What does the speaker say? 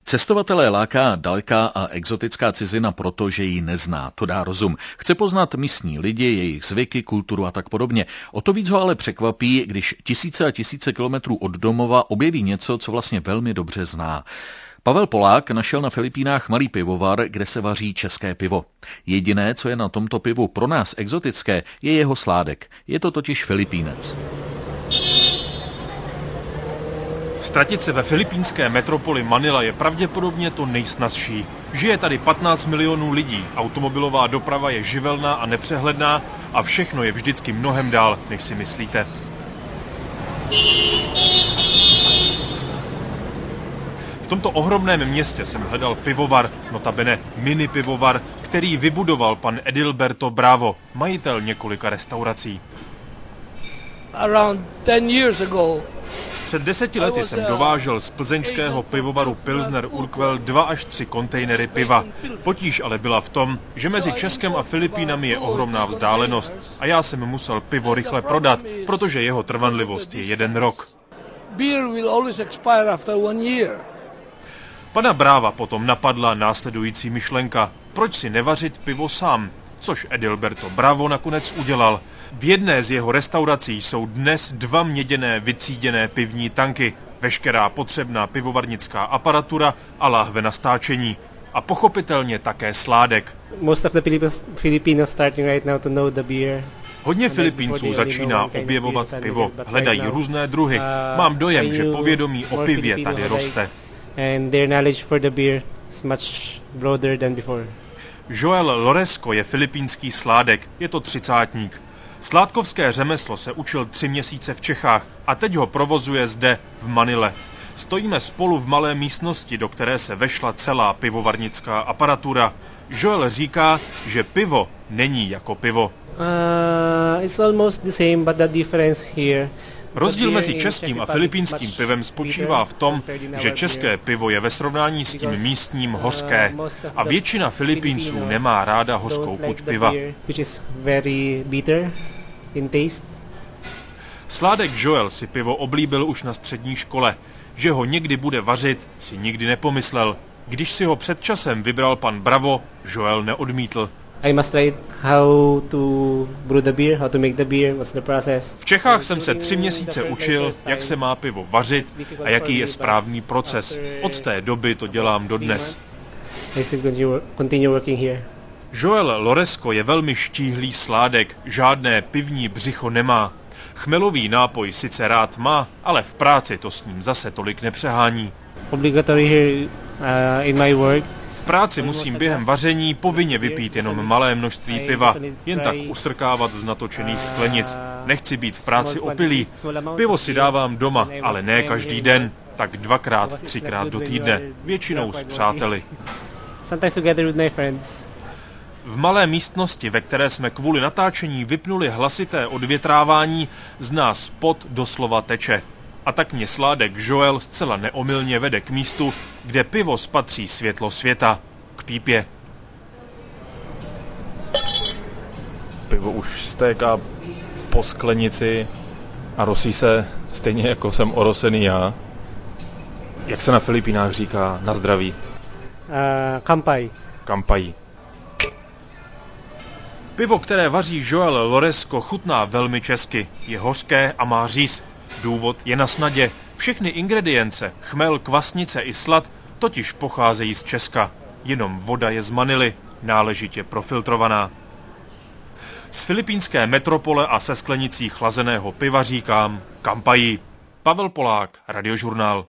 Cestovatele láká daleká a exotická cizina proto, že ji nezná. To dá rozum. Chce poznat místní lidi, jejich zvyky, kulturu a tak podobně. O to víc ho ale překvapí, když tisíce a tisíce kilometrů od domova objeví něco, co vlastně velmi dobře zná. Pavel Polák našel na Filipínách malý pivovar, kde se vaří české pivo. Jediné, co je na tomto pivu pro nás exotické, je jeho sládek. Je to totiž Filipínec. Ztratit se ve filipínské metropoli Manila je pravděpodobně to nejsnazší. Žije tady 15 milionů lidí, automobilová doprava je živelná a nepřehledná a všechno je vždycky mnohem dál, než si myslíte. V tomto ohromném městě jsem hledal pivovar, notabene mini pivovar, který vybudoval pan Edilberto Bravo, majitel několika restaurací. Around 10 years ago, před 10 lety jsem dovážel z plzeňského pivovaru Pilsner Urquell 2 až 3 kontejnery piva. Potíž ale byla v tom, že mezi Českem a Filipínami je ohromná vzdálenost a já jsem musel pivo rychle prodat, protože jeho trvanlivost je 1 rok. Pana Bráva potom napadla následující myšlenka. Proč si nevařit pivo sám? Což Edilberto Bravo nakonec udělal. V jedné z jeho restaurací jsou dnes 2 měděné vycíděné pivní tanky, veškerá potřebná pivovarnická aparatura a láhve na stáčení. A pochopitelně také sládek. Hodně Filipínců začíná objevovat pivo, hledají různé druhy. Mám dojem, že povědomí o pivě tady roste. Joel Loresco je filipínský sládek, je to 30átník. Sládkovské řemeslo se učil 3 měsíce v Čechách a teď ho provozuje zde, v Manile. Stojíme spolu v malé místnosti, do které se vešla celá pivovarnická aparatura. Joel říká, že pivo není jako pivo. Rozdíl mezi českým a filipínským pivem spočívá v tom, že české pivo je ve srovnání s tím místním hořké a většina Filipínců nemá ráda hořkou chuť piva. Sládek Joel si pivo oblíbil už na střední škole. Že ho někdy bude vařit, si nikdy nepomyslel. Když si ho před časem vybral pan Bravo, Joel neodmítl. V Čechách jsem se 3 měsíce učil, jak se má pivo vařit a jaký je správný proces. Od té doby to dělám dodnes. Joel Loresco je velmi štíhlý sládek, žádné pivní břicho nemá. Chmelový nápoj sice rád má, ale v práci to s ním zase tolik nepřehání. V práci musím během vaření povinně vypít jenom malé množství piva, jen tak usrkávat z natočených sklenic. Nechci být v práci opilý. Pivo si dávám doma, ale ne každý den, tak 2krát, 3krát do týdne, většinou s přáteli. V malé místnosti, ve které jsme kvůli natáčení vypnuli hlasité odvětrávání, z nás pot doslova teče. A tak mě sládek Joel zcela neomylně vede k místu, kde pivo spatří světlo světa, k pípě. Pivo už stéká po sklenici a rosí se stejně jako jsem orosený já. Jak se na Filipínách říká na zdraví? Kampai. Kampai. Pivo, které vaří Joel Loresco, chutná velmi česky. Je hořké a má říz. Důvod je na snadě. Všechny ingredience, chmel, kvasnice i slad, totiž pocházejí z Česka. Jenom voda je z Manily, náležitě profiltrovaná. Z filipínské metropole a se sklenicí chlazeného piva říkám Kampai. Pavel Polák, Radiožurnál.